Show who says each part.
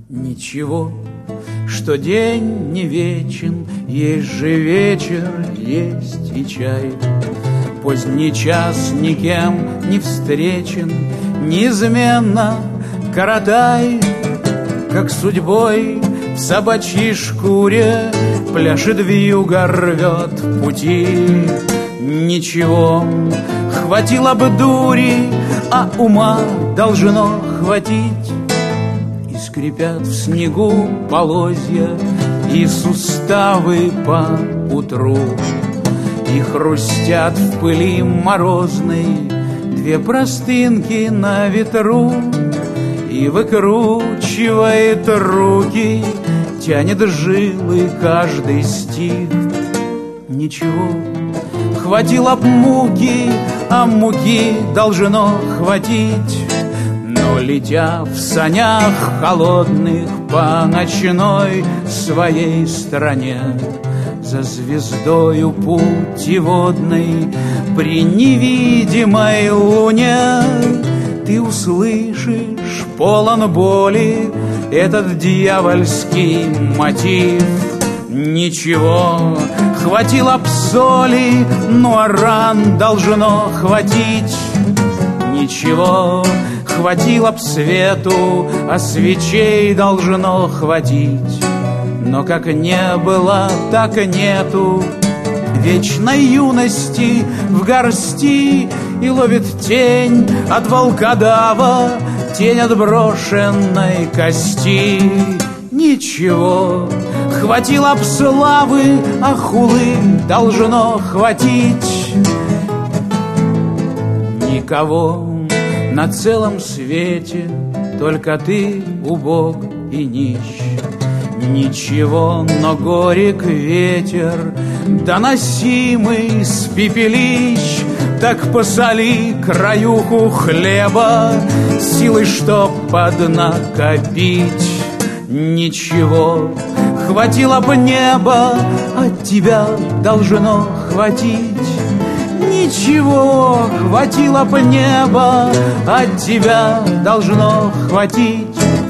Speaker 1: Ничего, что день не вечен, есть же вечер, есть и чай. Поздний час никем не встречен, неизменно коротай. Как судьбой в собачьей шкуре пляшет вьюга, рвет пути. Ничего, хватило бы дури, а ума должно хватить. И скрипят в снегу полозья и суставы по утру, и хрустят в пыли морозной две простынки на ветру. И выкручивает руки, тянет жилы каждый стих. Ничего, хватило б муки, а муки должно хватить. Но летя в санях холодных по ночной своей стране, за звездою путеводной при невидимой луне, ты услышишь, полон боли, этот дьявольский мотив. Ничего, хватило б соли, ну а ран должно хватить. Ничего, хватило б свету, а свечей должно хватить. Но как не было, так и нету вечной юности в горсти. И ловит тень от волкодава, тень от брошенной кости. Ничего, хватило б славы, а хулы должно хватить. Никого на целом свете, только ты убог и нищ. Ничего, но горек ветер, доносимый с пепелищ. Так посоли краюху хлеба силой, чтоб поднакопить. Ничего, хватило бы неба, от тебя должно хватить. Ничего, хватило бы неба, от тебя должно хватить.